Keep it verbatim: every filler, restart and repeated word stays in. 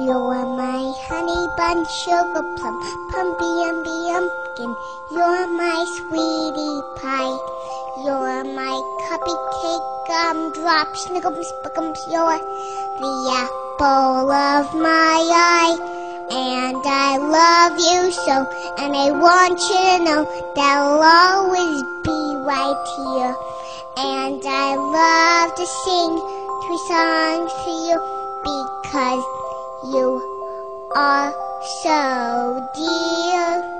You're my honey bun, sugar plum, pumpy umby umpkin. You're my sweetie pie. You're my cupcake, gumdrop, snickums, spickums. You're the apple of my eye. And I love you so, and I want you to know that I'll always be right here. And I love to sing three songs to you because you are so dear.